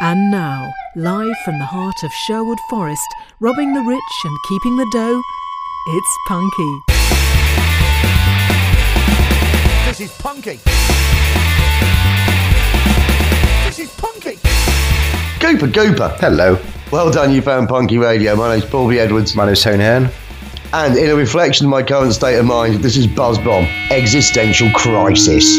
And now, live from the heart of Sherwood Forest, robbing the rich and keeping the dough, it's Punky. This is Punky. This is Punky. Gooper. Hello. Well done, you found Punky Radio. My name's Paul B. Edwards. My name's Tony Hearn. And in a reflection of my current state of mind, this is Buzz Bomb, Existential Crisis.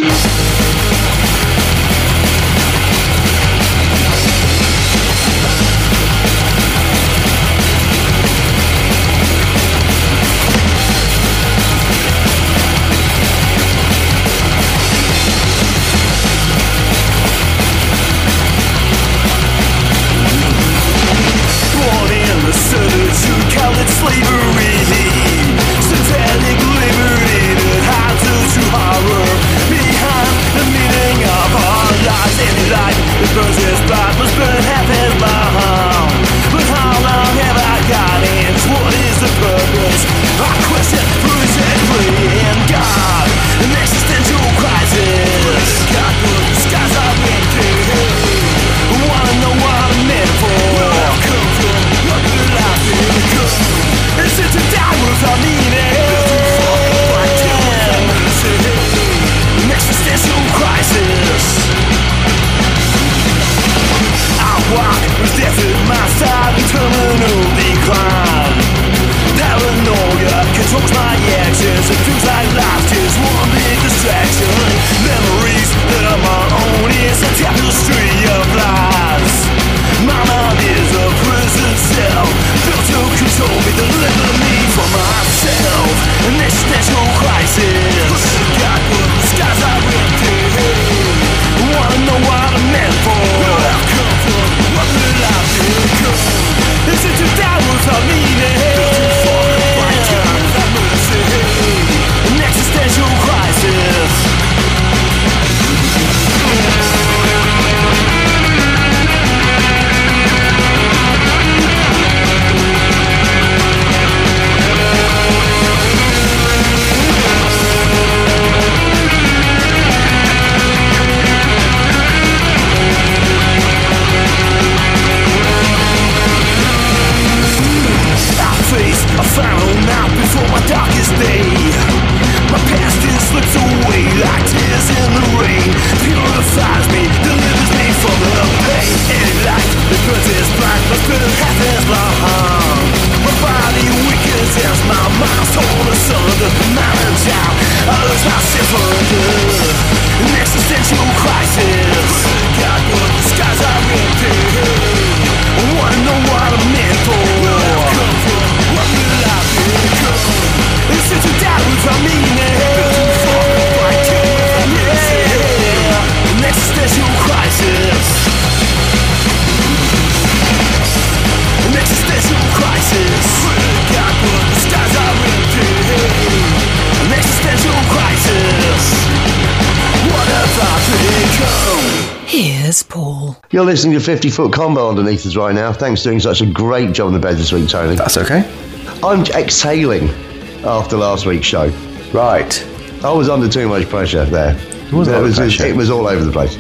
Here's Paul. You're listening to 50-foot combo underneath us right now. Thanks for doing such a great job in the bed this week, Tony. That's okay. I'm exhaling after last week's show. Right. I was under too much pressure there. It was all over the place.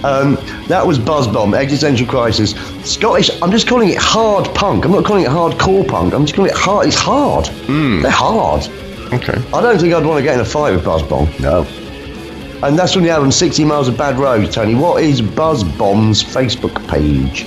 That was Buzz Bomb, Existential Crisis. Scottish, I'm just calling it hard punk. I'm not calling it hardcore punk. I'm just calling it hard. It's hard. They're hard. Okay. I don't think I'd want to get in a fight with Buzz Bomb. No. And that's from the album 60 Miles of Bad Road, Tony. What is Buzz Bomb's Facebook page?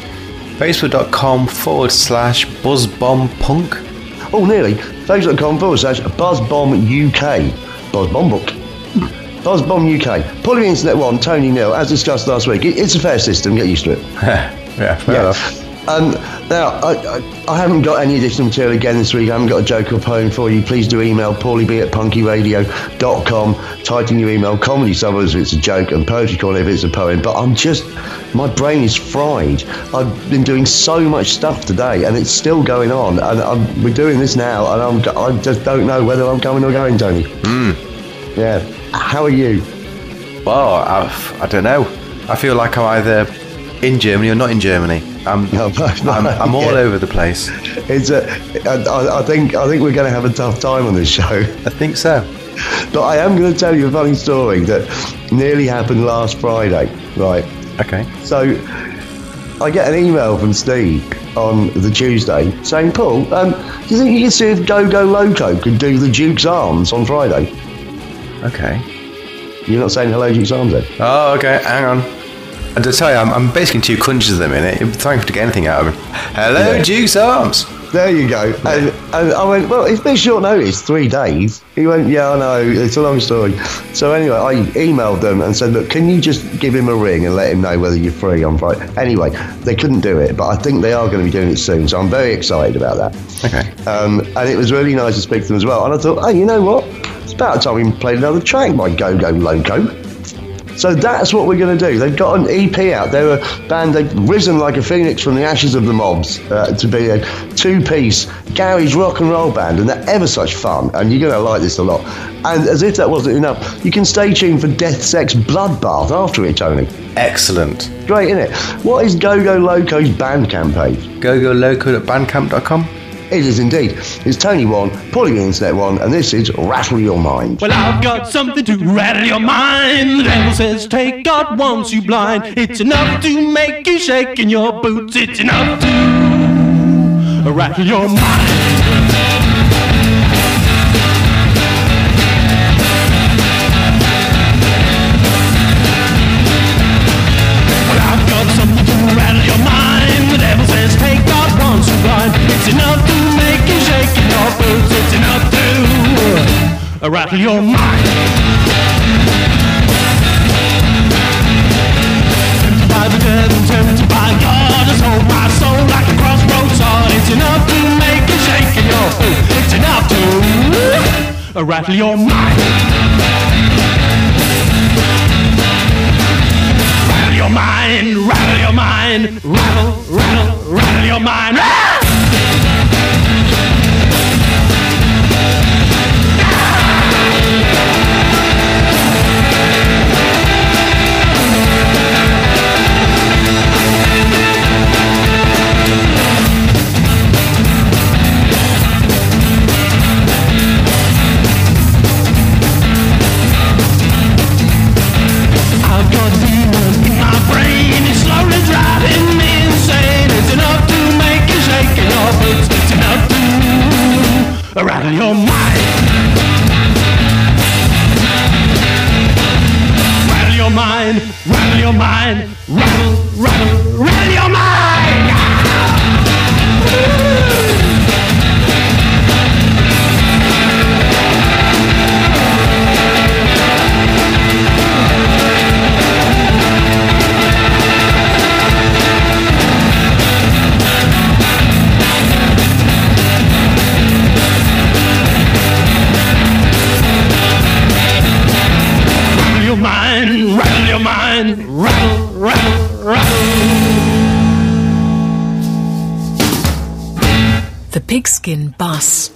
Facebook.com/BuzzBombPunk. Oh, nearly. Facebook.com/BuzzBombUK. Buzz Bomb Book. Buzz Bomb UK. Poly Internet 1, Tony Neal, as discussed last week. It's a fair system, get used to it. Yeah, fair enough. Now, I haven't got any additional material again this week. I haven't got a joke or poem for you. Please do email paulieb@punkyradio.com. Type in your email, comedy suburbs if it's a joke, and poetry corner if it's a poem. But my brain is fried. I've been doing so much stuff today, and it's still going on. And we're doing this now, and I just don't know whether I'm coming or going, Tony. Yeah. How are you? Well, I don't know. I feel like I'm either in Germany or not in Germany. I'm all over the place. I think we're going to have a tough time on this show. I think so. But I am going to tell you a funny story that nearly happened last Friday. Right. Okay. So I get an email from Steve on the Tuesday saying, Paul, do you think you can see if Go Go Loco could do the Duke's Arms on Friday? Okay. You're not saying hello, Duke's Arms then? Oh, okay, hang on. And to tell you, I'm basically in 2 countries at the minute. I'm trying to get anything out of him. Hello, Duke's Arms. There you go. And I went, well, it's been short notice, 3 days. He went, yeah, I know, it's a long story. So anyway, I emailed them and said, look, can you just give him a ring and let him know whether you're free on Friday? Anyway, they couldn't do it, but I think they are going to be doing it soon, so I'm very excited about that. Okay. And it was really nice to speak to them as well. And I thought, oh, you know what? It's about time we played another track by Go Go Loco. So that's what we're going to do. They've got an EP out. They're a band, they've risen like a phoenix from the ashes of the mobs to be a 2-piece garage rock and roll band, and they're ever such fun, and you're going to like this a lot. And as if that wasn't enough, you can stay tuned for Death Sex Bloodbath after it, Tony. Excellent. Great, isn't it? What is Go Go Loco's Bandcamp page? gogoloco.bandcamp.com. It is indeed. It's Tony 1, Paulie the Internet 1, and this is Rattle Your Mind. Well, I've got something to rattle your mind. The devil says, take God wants you blind. It's enough to make you shake in your boots. It's enough to rattle your mind. Rattle your mind. The devil says, take God wants you blind. It's enough to make you shake in your boots. It's enough to rattle your mind. Tempted by the devil, tempted by God, has hold my soul like a crossroads sword. It's enough to make you shake in your boots. It's enough to rattle your mind. Rattle your mind, rattle your mind, rattle, rattle, rattle your mind. I've got demons in my brain, it's slowly driving me insane. It's enough to make you shake in your boots. It's enough to rattle your mind. Rattle your mind, rattle your mind, rattle, rattle, rattle your mind. Rattle your mind, rattle, rattle, rattle. The Pigskin Bus.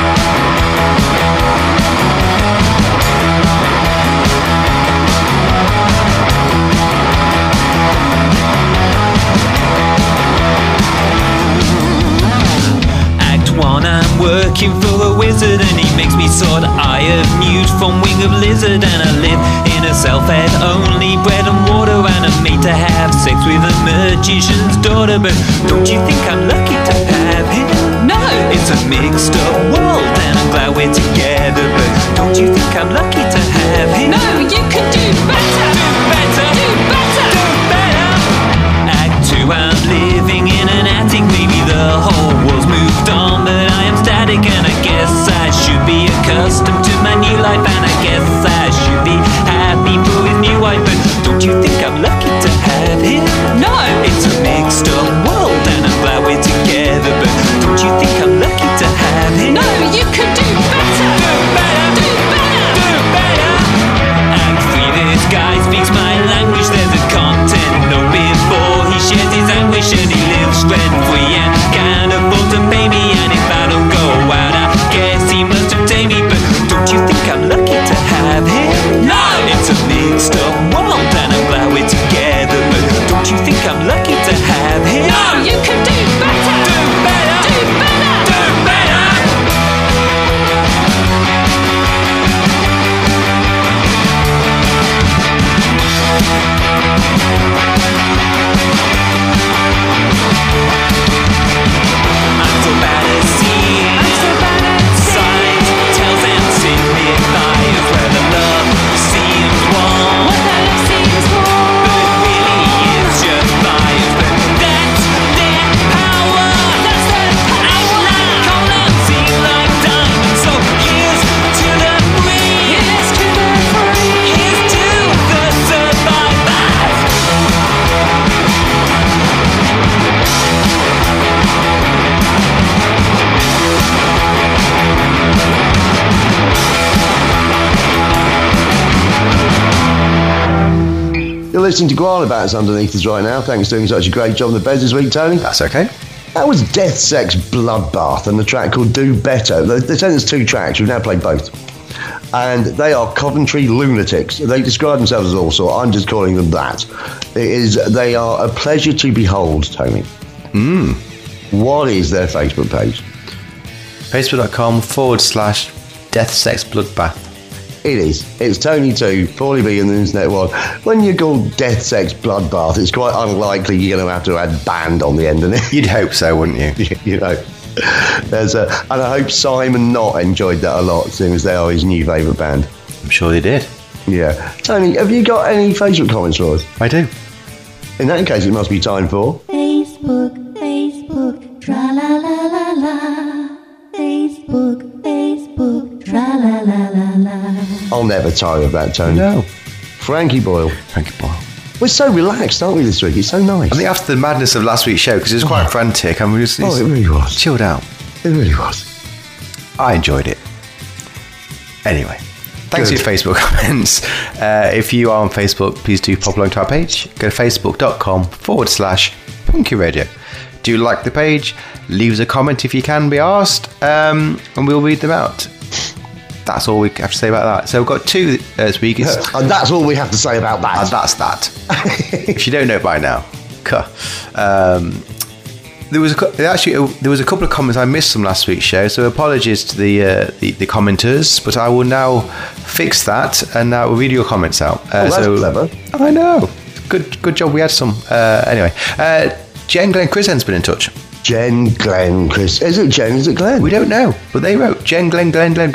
One, I'm working for a wizard and he makes me sort eye of news from Wing of Lizard. And I live in a cell-fed only bread and water, and I'm made to have sex with a magician's daughter. But don't you think I'm lucky to have him? No, it's a mixed up world and I'm glad we're together. But don't you think I'm lucky to have him? No, you can do better. Do better. Do better. Do better. Act 2, I'm living in an attic. Maybe the whole world's moved on, but I am static, and I guess I should be accustomed to my new life, and I guess I should be happy for his new wife. But don't you think I'm lucky to have him? No, it's a mixed up world and I'm glad we're together. But don't you think I'm lucky to have him? no, you can do better. Do better. Do better. Do better. Act 3, this guy speaks my language. There's a content no before he shares his anguish, and he lives rent free and can't afford to pay me. And if I don't go out, I guess he must have tamed me. But don't you think I'm lucky listening to Guana Bats underneath us right now. Thanks for doing such a great job on the beds this week, Tony. That's okay. That was Death, Sex, Bloodbath and the track called Do Better. They said there's 2 tracks. We've now played both. And they are Coventry lunatics. They describe themselves as all sort. I'm just calling them that. They are a pleasure to behold, Tony. What is their Facebook page? Facebook.com/Death, Sex, Bloodbath. It is. It's Tony 2, Paulie B and the Internet 1. When you call Death, Sex, Bloodbath, it's quite unlikely you're going to have add band on the end of it. You'd hope so, wouldn't you? You know. And I hope Simon Knott enjoyed that a lot, seeing as they are his new favourite band. I'm sure they did. Yeah. Tony, have you got any Facebook comments for us? I do. In that case, it must be time for... Facebook, tra-la-la-la-la. Facebook, tra-la-la-la-la. I'll never tire of that, Tony. No. Frankie Boyle. We're so relaxed, aren't we, this week? It's so nice. I think after the madness of last week's show, because it was quite frantic, and we just it really was. Chilled out. It really was. I enjoyed it. Anyway, thanks for your Facebook comments. If you are on Facebook, please do pop along to our page. Go to facebook.com/Punky Radio. Do like the page, leave us a comment if you can be asked, and we'll read them out. That's all we have to say about that. So we've got 2 this week. And that's all we have to say about that. And that's that. If you don't know it by now. There was a couple of comments I missed from last week's show, so apologies to the commenters, but I will now fix that and now we'll read your comments out. That's clever. I know. Good job. We had some. Anyway, Jen, Glenn, Chris has been in touch. Jen, Glenn, Chris. Is it Jen? Is it Glenn? We don't know, but they wrote Jen, Glenn.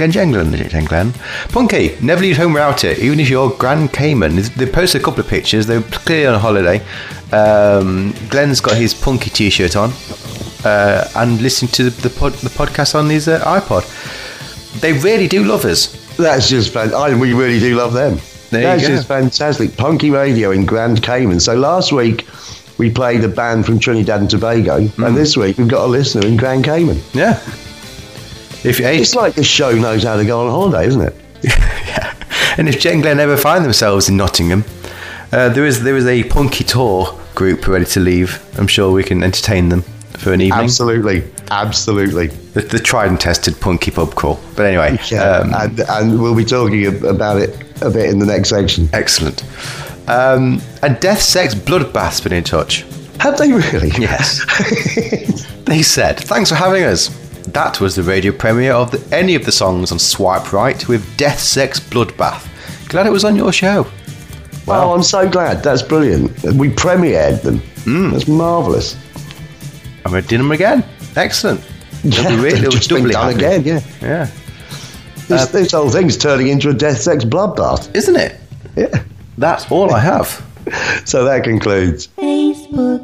Punky, never leave home without it, even if you're Grand Cayman. They posted a couple of pictures. They were clearly on a holiday. Glenn's got his Punky t-shirt on and listening to the podcast on his iPod. They really do love us. That's just fantastic. We really do love them. That's just fantastic. Punky Radio in Grand Cayman. So last week we played a band from Trinidad and Tobago, and this week we've got a listener in Grand Cayman. Yeah. It's like the show knows how to go on holiday, isn't it? Yeah. And if Jen and Glenn ever find themselves in Nottingham, there is a Punky Tour group ready to leave. I'm sure we can entertain them for an evening. Absolutely. The tried and tested Punky pub crawl. But anyway. Yeah, and we'll be talking about it a bit in the next section. Excellent. And Death, Sex, Bloodbath's been in touch. Have they really? Yes. They said, thanks for having us. That was the radio premiere of any of the songs on Swipe Right with Death, Sex, Bloodbath. Glad it was on your show. Wow. Oh, I'm so glad. That's brilliant. We premiered them. That's marvellous. And we did them again. Excellent. It'll just been done again, yeah. This whole thing's turning into a Death, Sex, Bloodbath. Isn't it? Yeah. That's all I have. So that concludes. Facebook,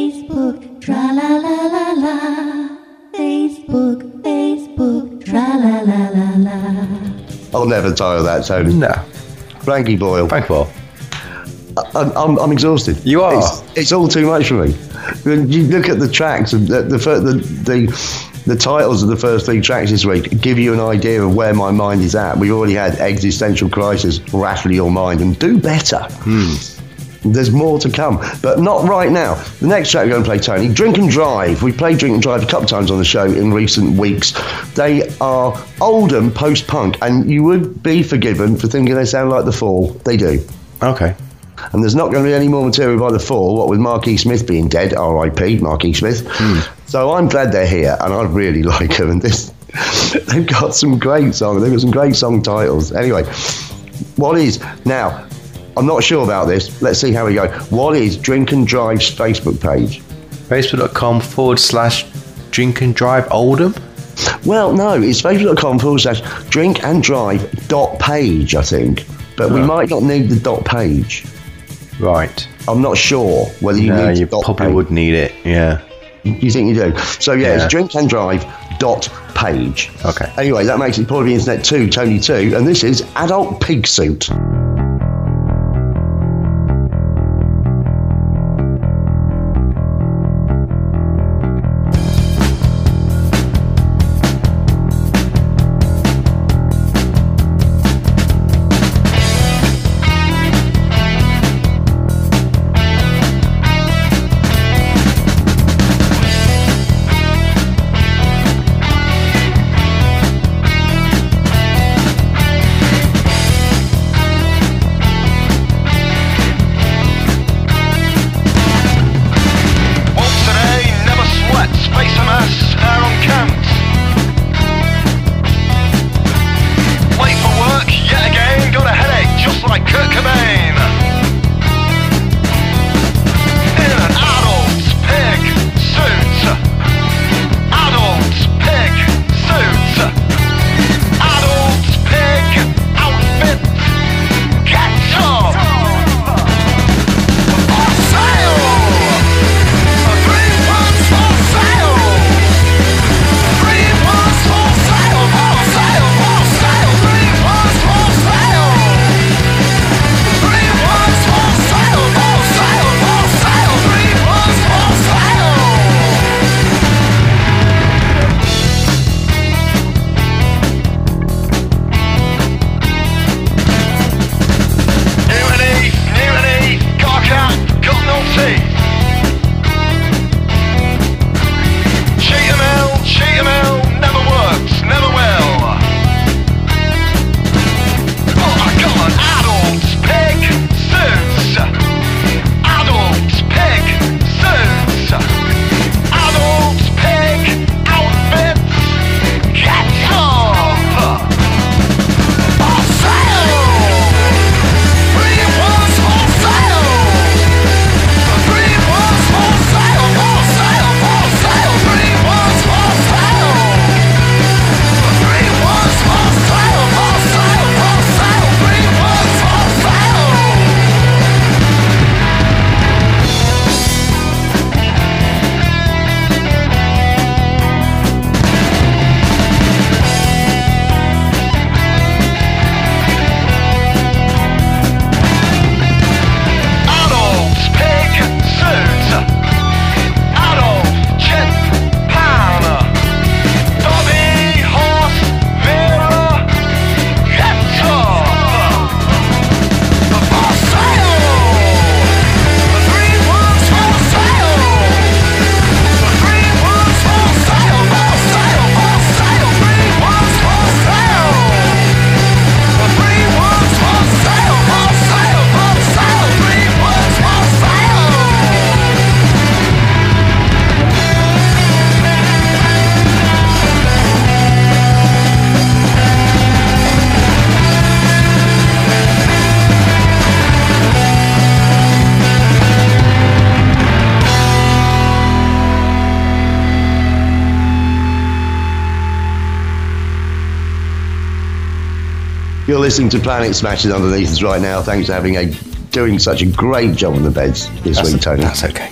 tra-la-la-la-la. Facebook, tra-la-la-la-la. I'll never tire of that, Tony. No. Frankie Boyle. I'm exhausted. You are. It's all too much for me. You look at the tracks, and the titles of the first 3 tracks this week give you an idea of where my mind is at. We've already had Existential Crisis, Rattle Your Mind, and Do Better. There's more to come, but not right now. The next track we're going to play, Tony, Drink and Drive. We played Drink and Drive a couple of times on the show in recent weeks. They are Oldham post-punk, and you would be forgiven for thinking they sound like The Fall. They do. Okay. And there's not going to be any more material by The Fall, what with Mark E. Smith being dead, R.I.P. Mark E. Smith. So I'm glad they're here, and I really like them. And they've got some great songs. They've got some great song titles. Anyway, what is now? I'm not sure about this. Let's see how we go. What is Drink and Drive's Facebook page? Facebook.com/Drink and Drive Oldham? Well, no, it's facebook.com/drinkandrive.page, I think. But we might not need the .page. Right. I'm not sure whether you need the .page. Probably would need it, yeah. You think you do? So, it's drinkandrive.page. Okay. Anyway, that makes it part of the Internet 2, Tony 2, and this is Adult Pig Suit. listening to Planet Smashing underneath us right now. Thanks for doing such a great job on the beds this week, Tony. That's okay.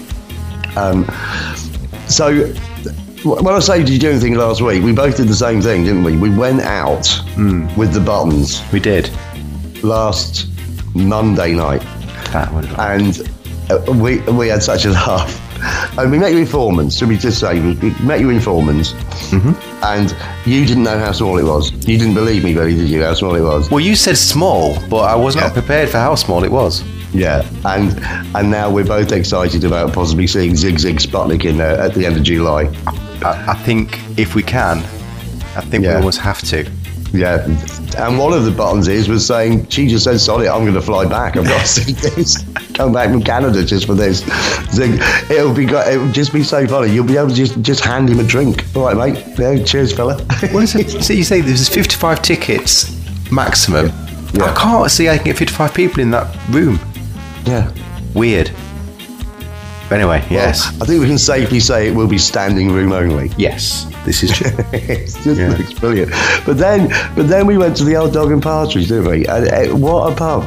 So, when I say did you do anything last week, we both did the same thing, didn't we? We went out with the Buttons We did. last Monday night, and we had such a laugh. And we met you in Foreman's, should we just say, we met you in Foreman's, and you didn't know how small it was. You didn't believe me, really, did you, how small it was? Well, you said small, but I was not prepared for how small it was. Yeah, and now we're both excited about possibly seeing Zig Zig Sputnik in there at the end of July. I think if we can, I think we almost have to. Yeah, and one of the Buttons was saying, she just said, sorry, I'm going to fly back. I've got to see this. Come back from Canada just for this. Zig, it'll be great. It'll just be so funny. You'll be able to just hand him a drink. All right, mate. Yeah, cheers, fella. What is it? So you say there's 55 tickets maximum. Yeah. I can't see I can get 55 people in that room. Yeah. Weird. But anyway, yes. I think we can safely say it will be standing room only. Yes, this is true. It just looks brilliant. But then we went to the Old Dog and Partridge, didn't we? And what a pub!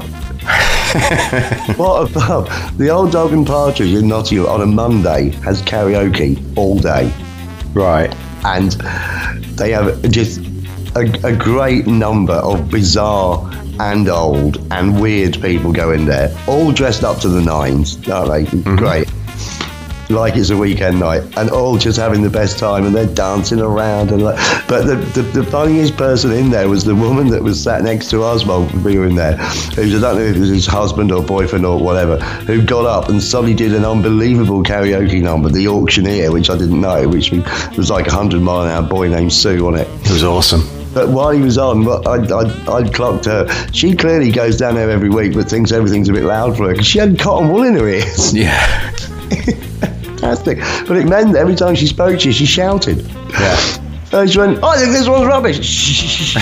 What a pub! The Old Dog and Partridge in Nottingham on a Monday has karaoke all day. Right. And they have just a great number of bizarre and old and weird people go in there, all dressed up to the nines, aren't they? Great. Like it's a weekend night, and all just having the best time, and they're dancing around. But the funniest person in there was the woman that was sat next to us while we were in there, who, I don't know if it was his husband or boyfriend or whatever, who got up and suddenly did an unbelievable karaoke number, The Auctioneer, which I didn't know, which was like 100 Mile an Hour Boy Named Sue on it. It was awesome. But while he was on, I'd clocked her. She clearly goes down there every week, but thinks everything's a bit loud for her because she had cotton wool in her ears. Yeah. Fantastic. But it meant that every time she spoke to you, she shouted. Yeah. And she went, I think this one's rubbish.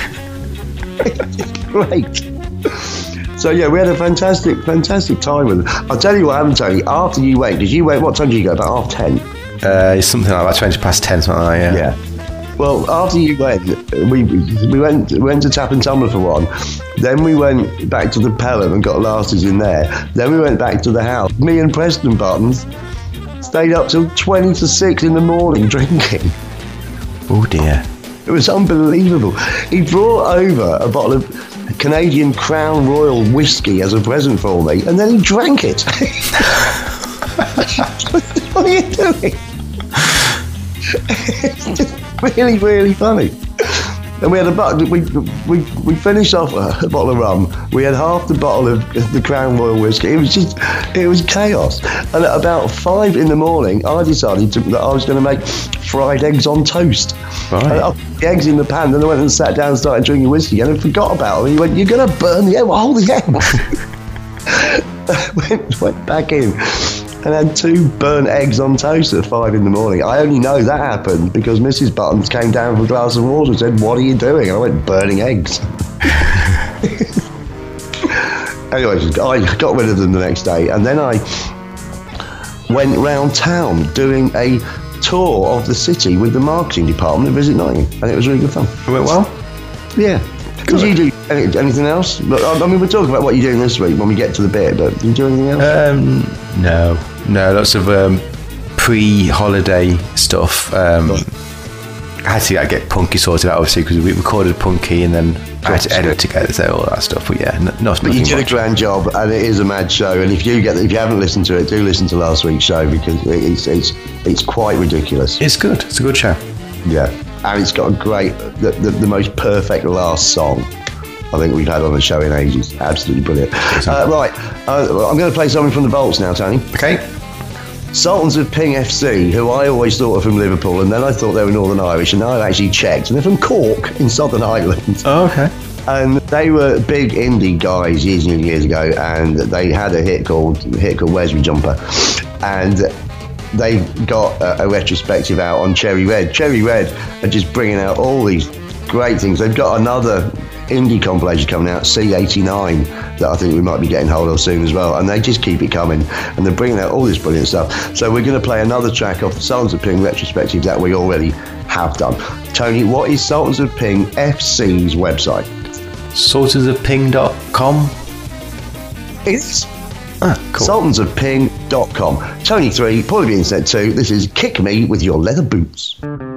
Great. So yeah, we had a fantastic time with them. I'll tell you what happened, Tony. After you went, because you went, what time did you go? About 10:30? It's something like that, 20 past 10, something like that, yeah. Well, after you went, we went to Tap and Tumbler for one. Then we went back to the Pelham and got Lasters in there. Then we went back to the house. Me and Preston Buttons stayed up till 20 to 6 in the morning drinking. Oh dear. It was unbelievable. He brought over a bottle of Canadian Crown Royal whiskey as a present for me, and then he drank it. What are you doing? It's just really, really funny. And we had we finished off a bottle of rum. We had half the bottle of the Crown Royal whiskey. It was chaos. And at about 5 in the morning, I decided that I was going to make fried eggs on toast. Right. And I put the eggs in the pan, then I went and sat down and started drinking whiskey, and I forgot about them. He went, "You're going to burn the egg." Well, hold the eggs. went back in and had 2 burnt eggs on toast at 5 in the morning. I only know that happened because Mrs. Buttons came down for a glass of water and said, "What are you doing?" I went, "Burning eggs." Anyway, I got rid of them the next day, and then I went round town doing a tour of the city with the marketing department at Visit Nottingham, and it was really good fun. It went well? Yeah. Did you do anything else? I mean, we'll talk about what you're doing this week when we get to the bit, but did you do anything else? No, lots of pre-holiday stuff. I had to get Punky sorted out, obviously, because we recorded Punky and then I had to edit together, so all that stuff. But yeah, but you did a grand job, and it is a mad show. And if you haven't listened to it, do listen to last week's show because it's quite ridiculous. It's good. It's a good show. Yeah, and it's got a great, the most perfect last song I think we've had on the show in ages. Absolutely brilliant. Right, I'm going to play something from the Vaults now, Tony. Okay. Sultans of Ping FC, who I always thought were from Liverpool, and then I thought they were Northern Irish, and now I've actually checked, and they're from Cork in Southern Ireland. Oh, okay. And they were big indie guys years and years ago, and they had a hit called Where's My Jumper, and they got a retrospective out on Cherry Red. Cherry Red are just bringing out all these great things. They've got another indie compilation coming out, C89, that I think we might be getting hold of soon as well, and they just keep it coming, and they're bringing out all this brilliant stuff. So we're going to play another track off the Sultans of Ping retrospective that we already have done. Tony, what is Sultans of Ping FC's website? Sultansofping.com. It's Cool. sultansofping.com. Tony 3, Probably Internet 2. This is Kick Me With Your Leather Boots.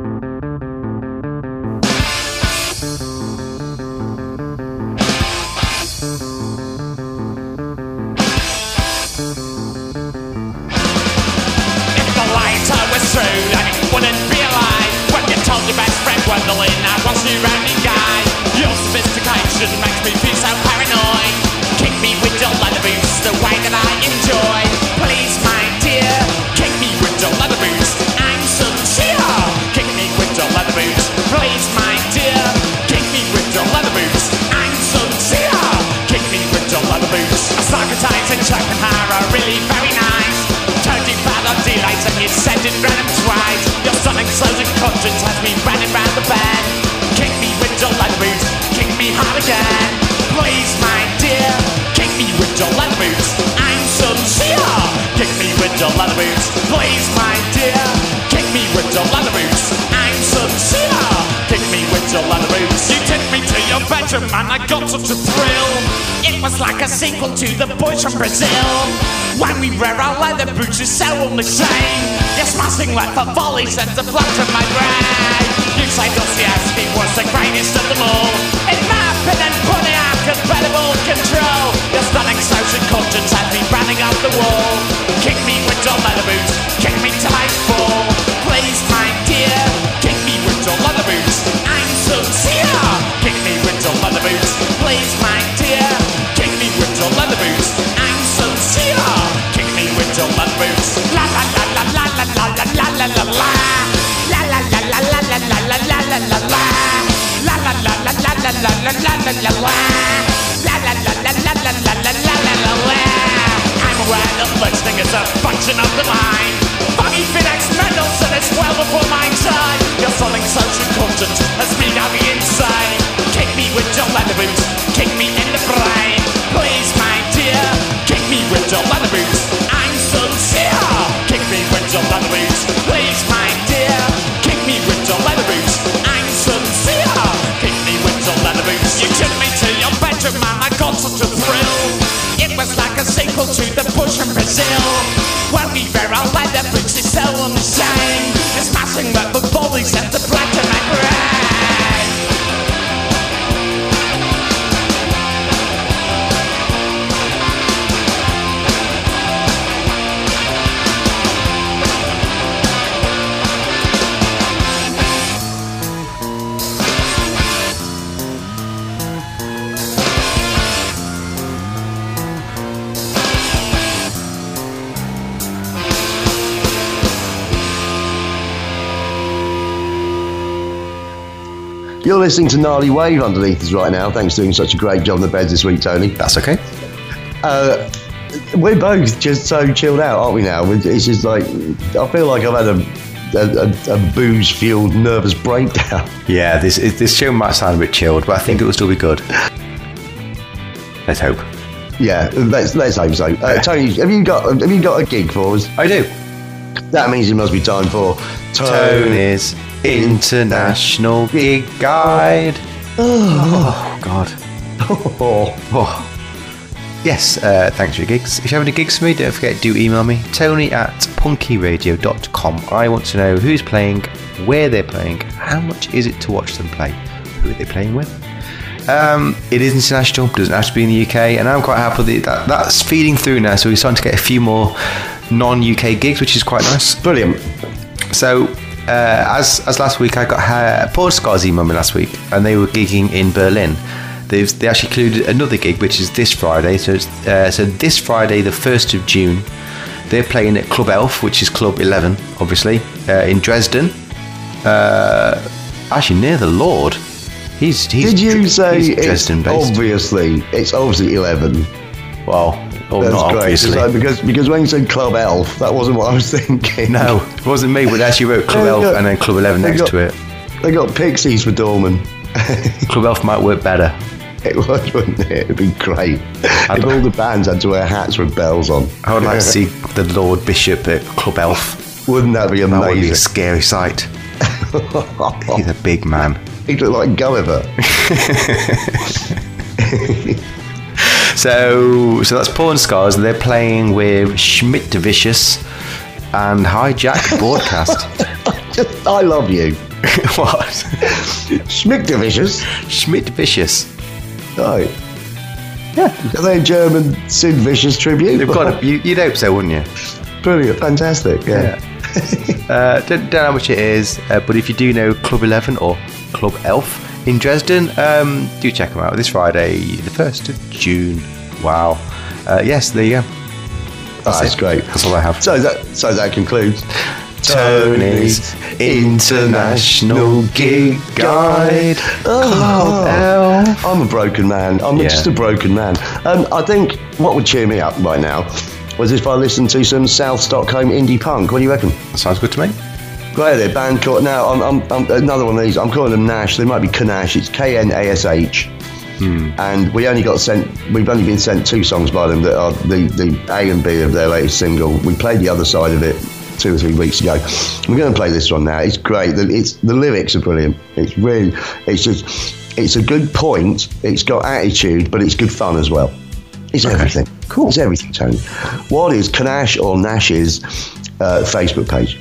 Makes me feel so paranoid. Kick me with your leather boots, the way that I enjoy. Please, my dear, kick me with your leather boots. I'm sincere. Kick me with your leather boots. Please, my dear, kick me with your leather boots. I'm sincere. Kick me with your leather boots. Socrates and Schopenhauer are really very nice. Told you about our delights and you said it random twice. Your sonic slows and conscience has me running round the bend. Kick me with your leather boots. Kick me hard again. Please, my dear, kick me with your leather boots. I'm sincere. Kick me with your leather boots. Please, my dear, kick me with your leather boots. I'm sincere. Kick me with your leather boots. You took me to your bedroom and I got such a thrill. It was like a sequel to The Boys from Brazil. When we wear our leather boots, it's so unashamed. You're smashing like the volleys and the flaps of my brain. You say Dostoevsky was the greatest of them all. In my opinion, putting out compatible control. Your stunning social conscience has me running off the wall. Kick me with your leather boots. Kick me till I fall. Please, my dear, kick me with your leather boots. I'm sincere. Kick me with your leather boots. Please, my dear, kick me with your leather boots. I'm sincere. Kick me with your leather boots. La la la la la la la la la la la la. La la la la la la la la la la la la. La la la la la la la la la la la la. La la la la la la la la la la la. I'm aware that listening is a function of the mind. Foggy FedEx medals and it's well before my time. Your sonic social conscience has me now be insane. Kick me with your leather boots. Kick me in the brain. Please, my dear, kick me with your leather boots. I'm sincere. Kick me with your leather boots. Please, my dear, kick me with your leather boots. I'm sincere. Kick me with your leather boots. You took me to your bedroom and I got such a thrill. It was like a sequel to The Bush from Brazil. When we wear our leather boots, it's so unashamed. It's smashing like the volleys and the black to my brain. You're listening to Gnarly Wave underneath us right now. Thanks for doing such a great job on the beds this week, Tony. That's okay. We're both just so chilled out, aren't we now? It's just like, I feel like I've had a booze-fueled nervous breakdown. Yeah, this show might sound a bit chilled, but I think it will still be good. Let's hope. Yeah, let's hope so. Tony, have you got a gig for us? I do. That means it must be time for Tony's International Gig Guide. Oh God. Yes, thanks for your gigs. If you have any gigs for me, don't forget to email me, tony@punkyradio.com. I want to know who's playing, where they're playing, how much is it to watch them play, who are they playing with. It is international, doesn't have to be in the UK, and I'm quite happy that that's feeding through now, so we're starting to get a few more non-UK gigs, which is quite nice. Brilliant. So as last week, I got Paul Scars emailed me last week, and they were gigging in Berlin. They actually included another gig, which is this Friday. So this Friday, the 1st of June, they're playing at Club Elf, which is Club 11, obviously, in Dresden. Actually, near the Lord. Did you say it's Dresden based? It's obviously 11. Well, That's not great. obviously. Like, because when you said Club Elf, that wasn't what I was thinking. No, it wasn't me, but they actually wrote Club Elf and then Club 11 next to it. They got Pixies for Dorman. Club Elf might work better. It would, wouldn't it? It'd be great if all the bands had to wear hats with bells on. I would like to see the Lord Bishop at Club Elf. Wouldn't that be amazing? That would be a scary sight. He's a big man. He'd look like Gulliver. So that's Porn Scars. They're playing with Schmidt Vicious and Hijack Broadcast. I love you. What? Schmidt Vicious. Schmidt Vicious. Right. Yeah. Are they a German Sid Vicious tribute? They've got. You'd hope so, wouldn't you? Brilliant. Fantastic. Yeah. Don't know how much it is, but if you do know Club 11 or Club Elf in Dresden, do check them out this Friday, the 1st of June. Wow. Yes, there you go. That's great. That's all I have. So that concludes Tony's International Gig Guide. Club Elf. I'm a broken man. I'm just a broken man. I think what would cheer me up right now was if I listened to some South Stockholm indie punk. What do you reckon? Sounds good to me. Great, they're band called now. I'm another one of these. I'm calling them Nash. They might be Knash. It's Knash. And we've only been sent 2 songs by them that are the A and B of their latest single. We played the other side of it 2 or 3 weeks ago. We're going to play this one now. It's great. The lyrics are brilliant. It's a good point. It's got attitude, but it's good fun as well. It's everything. Cool. It's everything, Tony. What is Knash or Nash's Facebook page?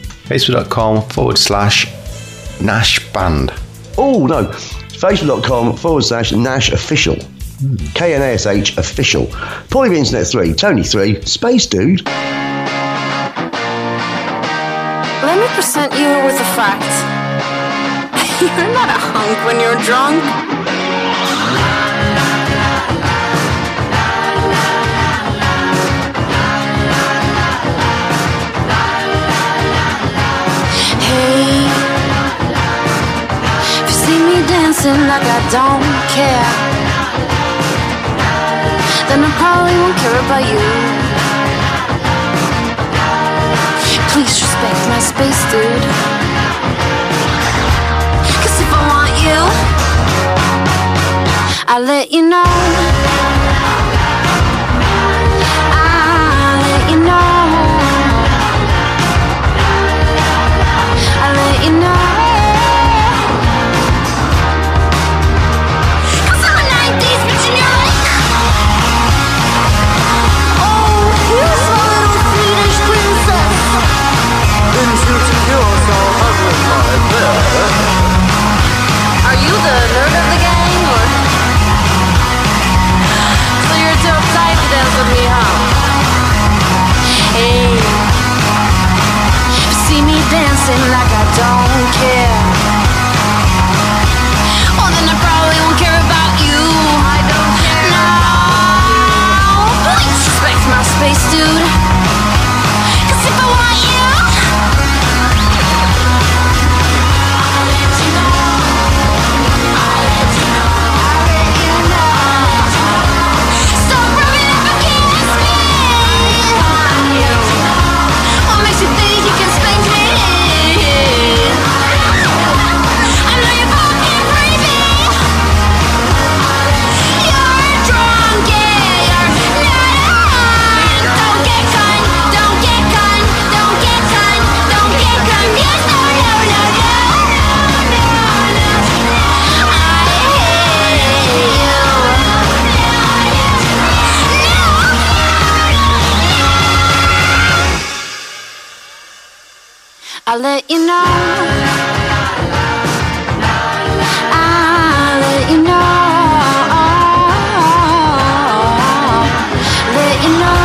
Facebook.com/Nash Band. Oh, no. Facebook.com/Nash Official. KNASH Official. Paulie the Internet 3, Tony 3, Space Dude. Let me present you with a fact. You're not a hunk when you're drunk. Dancing like I don't care, then I probably won't care about you. Please respect my space, dude. 'Cause if I want you, I'll let you know. I'll let you know. I'll let you know. Are you the nerd of the gang, or? So you're too uptight to dance with me, huh? Hey, you see me dancing like I don't care. Well, then I probably won't care about you. I don't care. No, please respect my space, dude. 'Cause if I want you, I'll let you know. I'll let you know. Let you know.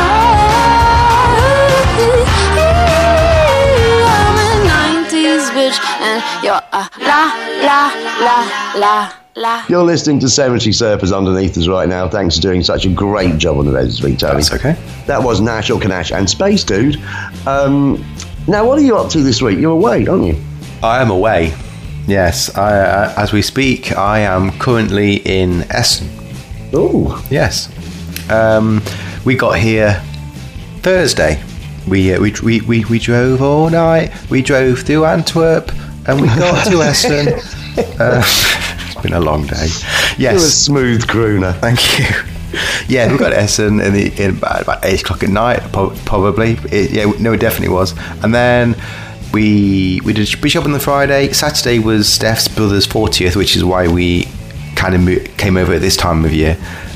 I'm a 90s bitch and you're a la la la la la. You're listening to Cemetery Surfers underneath us right now. Thanks for doing such a great job on the Reddit Tony. That's okay. That was Nash or Knash and Space Dude. Now, what are you up to this week? You're away, aren't you? I am away. Yes, as we speak, I am currently in Essen. Oh, yes. We got here Thursday. We drove all night. We drove through Antwerp, and we got to Essen. It's been a long day. Yes, you're a smooth crooner. Thank you. Yeah, we got to Essen in about 8 o'clock at night, probably. It definitely was. And then we did a bishop on the Friday. Saturday was Steph's brother's 40th, which is why we kind of came over at this time of year.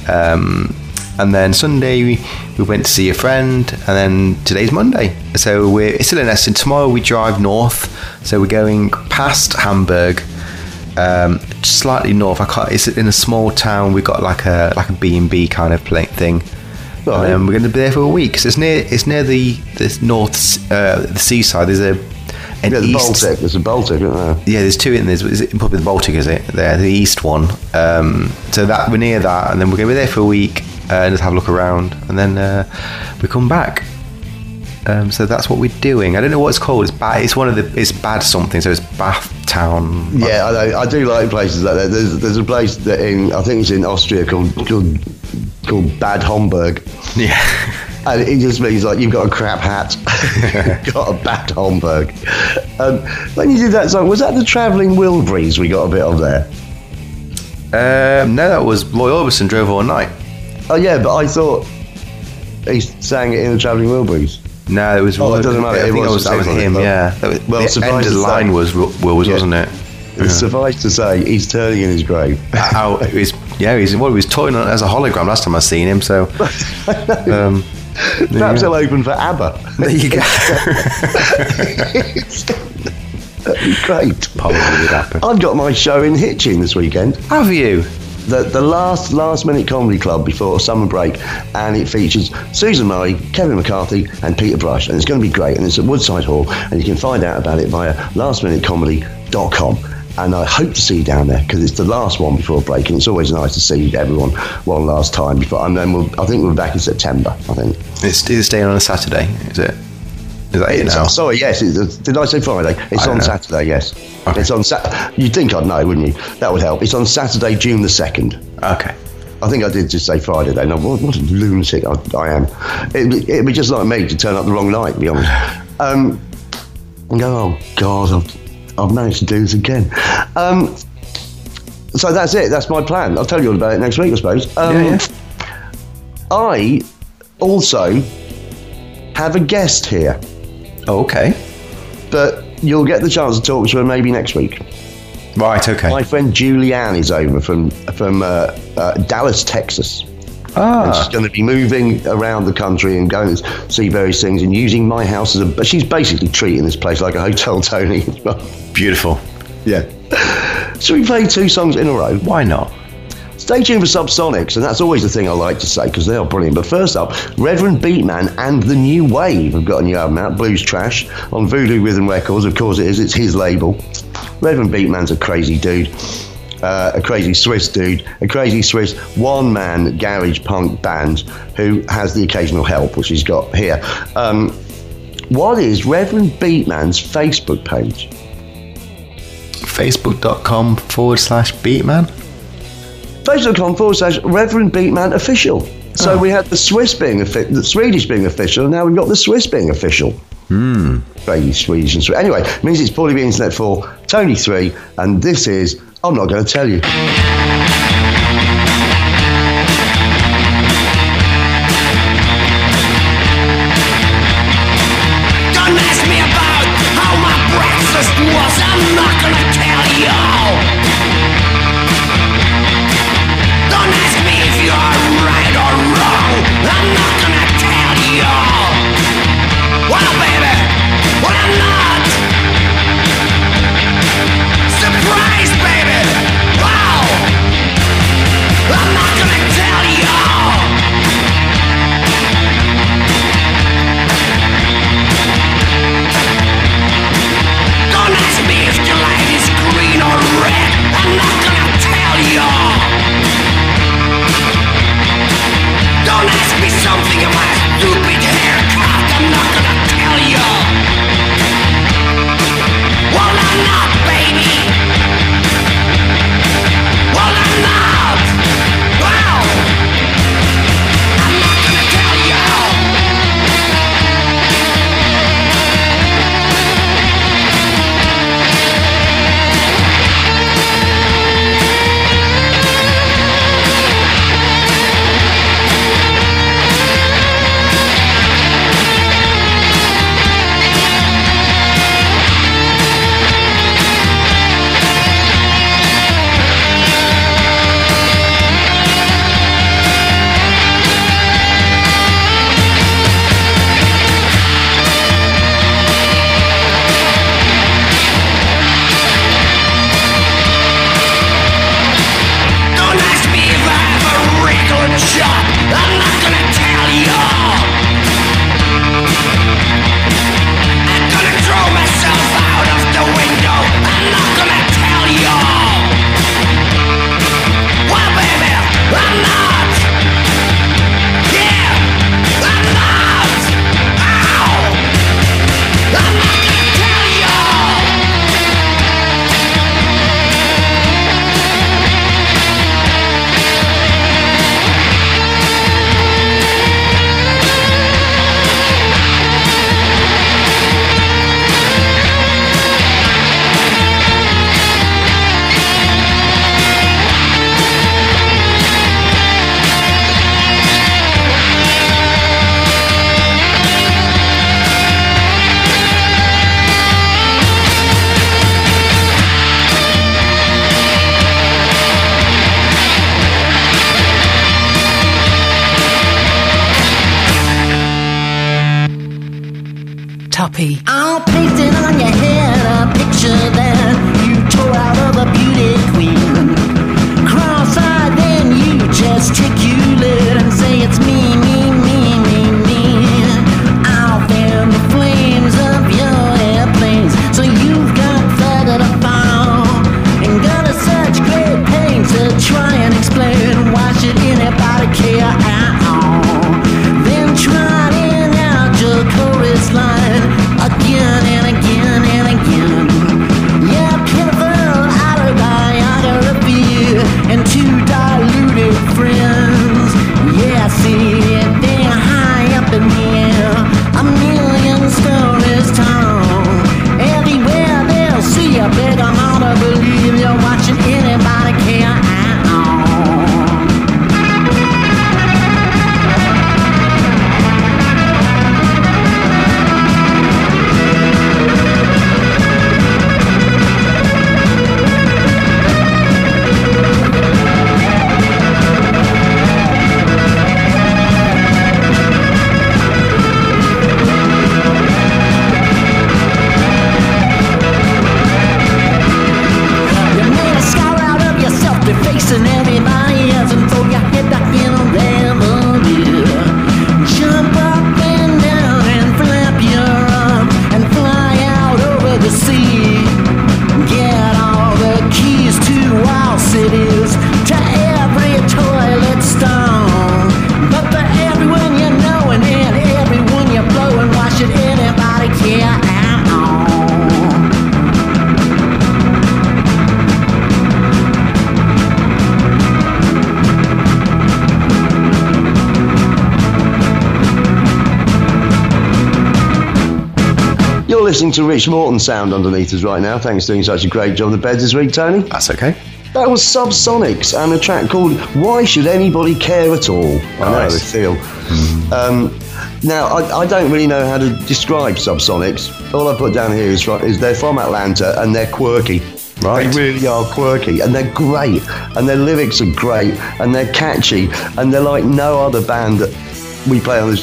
And then Sunday we went to see a friend, and then today's Monday. So we're still in Essen. Tomorrow we drive north. So we're going past Hamburg, slightly north. It's in a small town. We've got like a B&B kind of thing. Right. We're going to be there for a week. So it's near the north, the seaside. There's the Baltic. There's a Baltic, isn't there? Yeah, there's two in there. Is it probably the Baltic? Is it there? The east one. So that we're near that, and then we're going to be there for a week and just have a look around, and then we come back. So that's what we're doing. I don't know what it's called. It's Bad something. So it's Bath Town. Yeah, I know. I do like places like that. There's a place that I think it's in Austria called Bad Homburg. Yeah. And it just means like you've got a crap hat, you've got a bad Homburg. When you did that song, was that the Travelling Wilburys we got a bit of there? No, that was Roy Orbison Drove All Night. Oh yeah, but I thought he sang it in the Travelling Wilburys. No, it was. Oh, it doesn't matter. I think that was him. Yeah. Well, the end of the line was wasn't it? Yeah. Suffice to say, he's turning in his grave. Perhaps he'll open for ABBA. There you go. That'd be great. Probably would happen. I've got my show in Hitchin this weekend. Have you? The last minute comedy club before summer break, and it features Susan Murray, Kevin McCarthy, and Peter Brush, and it's going to be great. And it's at Woodside Hall, and you can find out about it via lastminutecomedy.com. And I hope to see you down there because it's the last one before break, and it's always nice to see everyone one last time before. And then I think we're back in September. I think it's staying on a Saturday. Is it? Is that it now? Sorry, yes. Did I say Friday? It's on Saturday. Yes. Okay. It's on Saturday. You'd think I'd know, wouldn't you? That would help. It's on Saturday, June the 2nd. Okay. I think I did just say Friday then. What a lunatic I am. It'd be just like me to turn up the wrong night, to be honest. And go, oh God, I've managed to do this again. So that's it. That's my plan. I'll tell you all about it next week, I suppose. I also have a guest here. Oh, okay. But you'll get the chance to talk to her maybe next week. Right, okay. My friend Julianne is over from Dallas, Texas. And she's going to be moving around the country and going to see various things and using my house but she's basically treating this place like a Hotel Tony. Beautiful. Yeah. Should we play 2 songs in a row? Why not? Stay tuned for Subsonics, and that's always the thing I like to say because they are brilliant. But first up, Reverend Beatman and The New Wave have got a new album out, Blues Trash, on Voodoo Rhythm Records. Of course it is, it's his label. Reverend Beatman's a crazy dude. A crazy Swiss dude, a crazy Swiss one-man garage punk band who has the occasional help, which he's got here. What is Reverend Beatman's Facebook page? Facebook.com/Beatman? Facebook.com/Reverend Beatman Official. So we had the Swedish being official, and now we've got the Swiss being official. Crazy Swedish and Swiss. Anyway, it means it's Paulie B Internet for Tony 3, and this is I'm Not Going to Tell You. Don't ask me about how my breakfast was. I'm not gonna tell you. Don't ask me if you're right or wrong. I'm not gonna tell you. Well, baby, well, I'm not. Surprise, baby. Wow. I'm not gonna tell you. I'm gonna throw myself out of the window. I'm not gonna tell you. Well, baby, I'm not. Yeah, I'm not. Ow. I'm not gonna tell you. Tuppy. I'll paste it on your head, a picture that you tore out of a beauty queen. Cross-eyed, then you gesticulate and say it's me, me, me, me, me. I'll fan the flames of your airplanes, so you've got further to fall. And go to such great pains to try and explain why should anybody care at all. Then trotting out your chorus line again and again and again. Yeah, pitiful autobiography and two diluted friends. Yeah, see, they're high up in the air, a million stories tall. Everywhere they'll see you, beg them all to believe you're watching anybody care at all. You made a scar out of yourself, defacing everybody else, and throw your head back in a reverie. Jump up and down and flap your arm and fly out over the sea. Get all the keys to all cities, to every toilet stall. But for everyone you know and then everyone you blow, and why should anybody care at all? You're listening to Rich Morton sound underneath us right now. Thanks for doing such a great job on the beds this week, Tony. That's okay. That was Subsonics and a track called Why Should Anybody Care At All? I know how they feel. Now, I don't really know how to describe Subsonics. All I put down here is they're from Atlanta and they're quirky. Right. They really are quirky and they're great and their lyrics are great and they're catchy and they're like no other band that we play on this.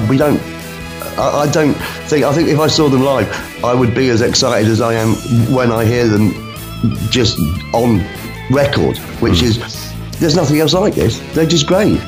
I think if I saw them live, I would be as excited as I am when I hear them just on record, which is, there's nothing else like this. They're just great.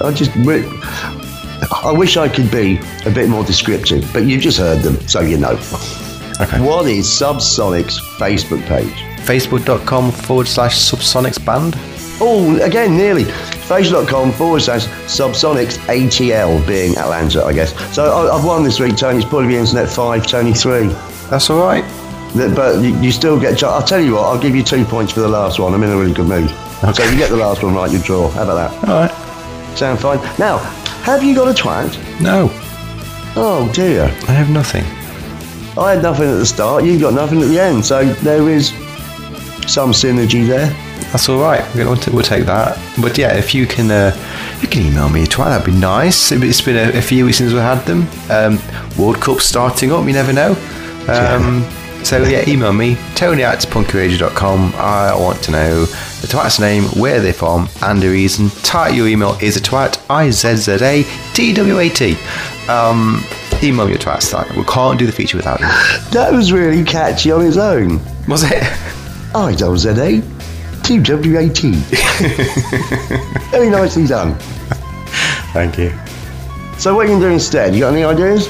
I wish I could be a bit more descriptive, but you've just heard them, so you know. Okay. What is Subsonics' Facebook page? Facebook.com/Subsonics Band. Oh, again, nearly. Facebook.com/Subsonics ATL, being Atlanta, I guess. So I've won this week, Tony. It's probably Internet 5, Tony 3. That's all right. But you still get... I'll tell you what, I'll give you 2 points for the last one. I'm in a really good mood. Okay. So if you get the last one right, you draw. How about that? All right. Sound fine? Now, have you got a twat? No. Oh, dear. I have nothing. I had nothing at the start. You've got nothing at the end. So there is some synergy there. That's all right. We'll take that. But yeah, if you can email me a twat, that'd be nice. It's been a few weeks since we had them. World Cup starting up. You never know. So yeah, email me, tony@punkyradio.com. I want to know the twat's name, where they're from, and the reason. Title your email is a twat, IZZATWAT. Email me your twats. We can't do the feature without you. That was really catchy on its own. Was it? IZZATWAT. Very nicely done. Thank you. So what are you going to do instead? You got any ideas?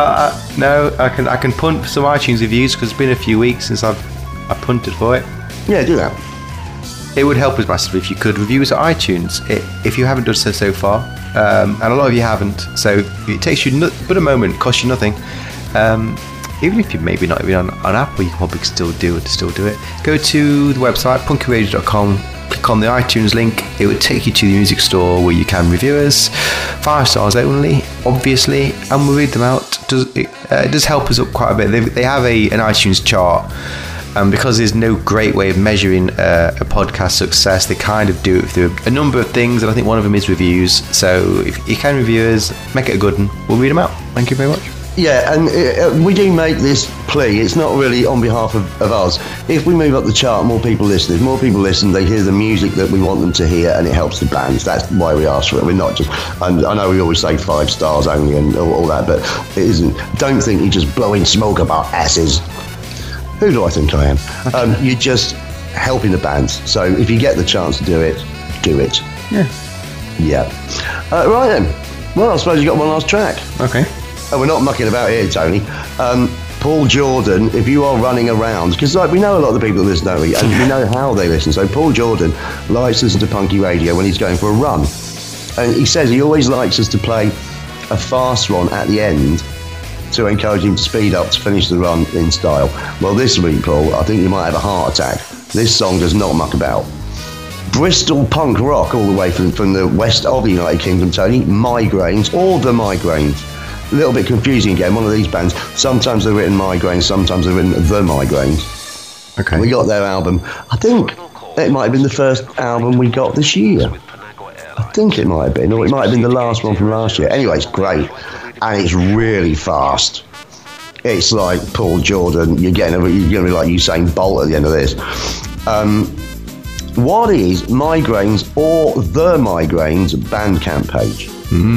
No, I can punt for some iTunes reviews because it's been a few weeks since I punted for it. Yeah, do that. It would help us massively if you could review us at iTunes if you haven't done so far, and a lot of you haven't. So it takes you but a moment, costs you nothing. Even if you maybe not even on Apple, you can probably still do it. Go to the website punkyradio.com, click on the iTunes link. It would take you to the music store where you can review us. 5 stars only, obviously, and we'll read them out. It does help us up quite a bit. They have an iTunes chart. Because there's no great way of measuring a podcast success, they kind of do it through a number of things, and I think one of them is reviews. So if you can review us, make it a good one. We'll read them out. Thank you very much. Yeah, and we do make this plea. It's not really on behalf of us. If we move up the chart, more people listen. If more people listen, they hear the music that we want them to hear, and it helps the bands. That's why we ask for it. We're not just, and I know we always say 5 stars only and all that, but it isn't. Don't think you're just blowing smoke up our asses. Who do I think I am? You're just helping the bands. So if you get the chance to do it, do it. Yeah. Right then. Well, I suppose you got one last track. Okay. And we're not mucking about here, Tony. Paul Jordan, if you are running around, because we know a lot of the people that listen, don't we? And we know how they listen. So Paul Jordan likes to listen to Punky Radio when he's going for a run. And he says he always likes us to play a fast one at the end to encourage him to speed up to finish the run in style. Well, this week, Paul, I think you might have a heart attack. This song does not muck about. Bristol punk rock all the way from the west of the United Kingdom, Tony. Migraines, or the Migraines. A little bit confusing again, one of these bands. Sometimes they're written Migraines, sometimes they're written The Migraines. Okay. We got their album. I think it might have been the first album we got this year. I think it might have been, or it might have been the last one from last year. Anyway, it's great. And it's really fast. It's like Paul Jordan. You're going to be like Usain Bolt at the end of this. What is Migraines or The Migraines Bandcamp page?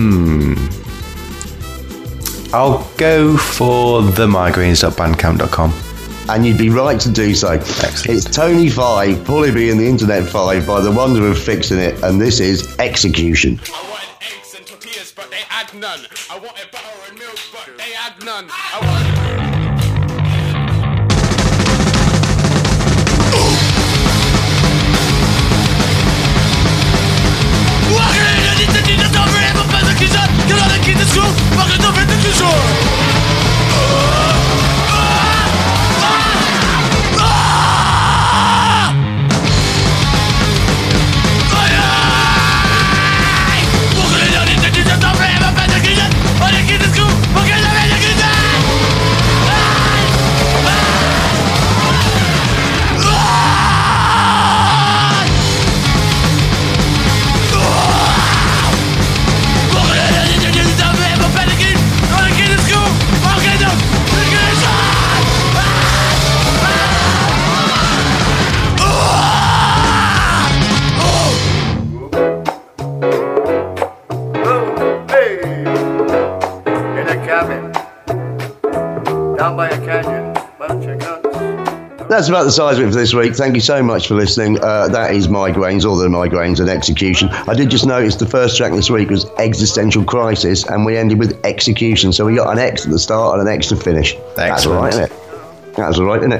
I'll go for themigraines.bandcamp.com. And you'd be right to do so. Excellent. It's Tony 5, Paulie B and the Internet 5 by the wonder of fixing it, and this is Execution. I wanted eggs and tortillas, but they had none. I wanted butter and milk, but they had none. I wanted... That's about the size of it for this week. Thank you so much for listening. That is Migraines, or The Migraines and Execution. I did just notice the first track this week was Existential Crisis, and we ended with Execution. So we got an X at the start and an X to finish. That's all right, isn't it? That's all right, isn't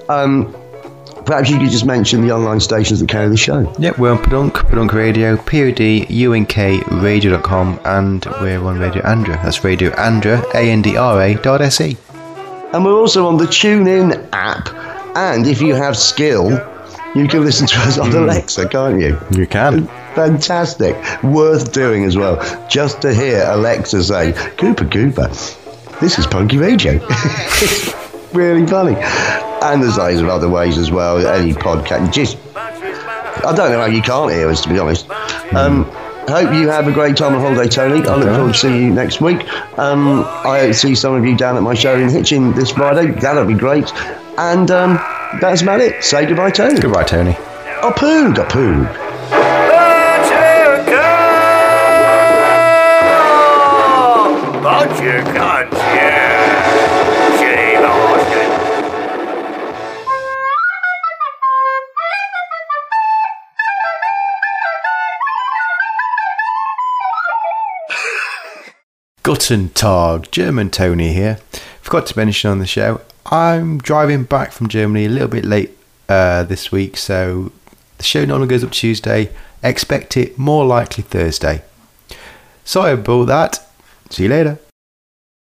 it? Perhaps you could just mention the online stations that carry the show. Yep, we're on Padunk Radio, POD, UNK, radio.com, and we're on Radio Andra. That's Radio Andra, ANDRA.se. And we're also on the TuneIn app. And if you have skill, you can listen to us on Alexa, can't you? You can. Fantastic. Worth doing as well. Just to hear Alexa say, Cooper, this is Punky Radio. It's really funny. And there's loads of other ways as well. Any podcast. I don't know how you can't hear us, to be honest. Hope you have a great time on holiday, Tony. I look forward to seeing you next week. I see some of you down at my show in Hitchin this Friday. That'll be great. And that's about it. Say goodbye, Tony. Goodbye, Tony. Apoo. But you can't hear. Guten Tag, German Tony here. Forgot to mention on the show, I'm driving back from Germany a little bit late this week, so the show normally goes up Tuesday. Expect it more likely Thursday. Sorry about that. See you later.